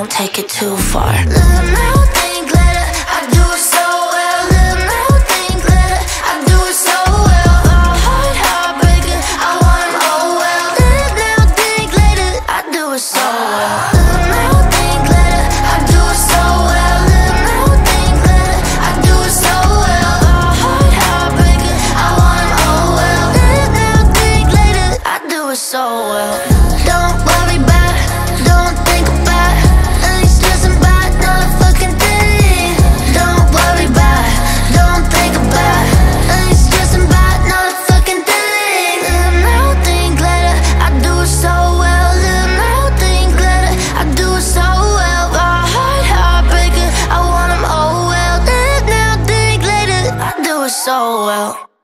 don't take it too far. Live now, think later, I do it so well. Live now, think later, I do it so well. Heartbreaker, I want 'em all well. Live now, think later, I do it so well. Live now, think later, I do it so well. Live now, think later, I do it so well. Heartbreaker, I want 'em all well. Live now, think later, I do it so well. Don't worry about it, don't think about it. I ain't stressing about no fucking thing. Don't worry about it, don't think about it. I ain't stressing about no fucking thing. Live now, think later, I do it so well. Live now, think later, I do it so well. Heartbreaker, I want 'em all well. Live now, think later, I do it so well.